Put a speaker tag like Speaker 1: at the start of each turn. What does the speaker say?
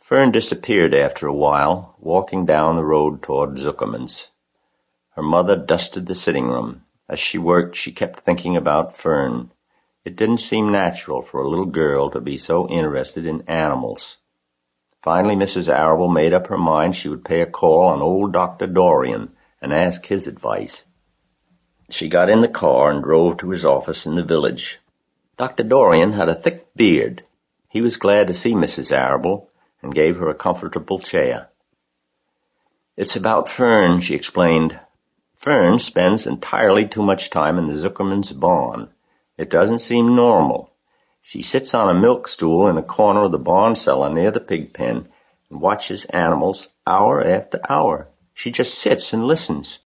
Speaker 1: Fern disappeared after a while, walking down the road toward Zuckerman's. Her mother dusted the sitting room. As she worked, she kept thinking about Fern. It didn't seem natural for a little girl to be so interested in animals. Finally, Mrs. Arable made up her mind she would pay a call on old Dr. Dorian and ask his advice. She got in the car and drove to his office in the village. Dr. Dorian had a thick beard. He was glad to see Mrs. Arable and gave her a comfortable chair. "It's about Fern," she explained. "Fern spends entirely too much time in the Zuckerman's barn. It doesn't seem normal. She sits on a milk stool in a corner of the barn cellar near the pig pen and watches animals hour after hour. She just sits and listens.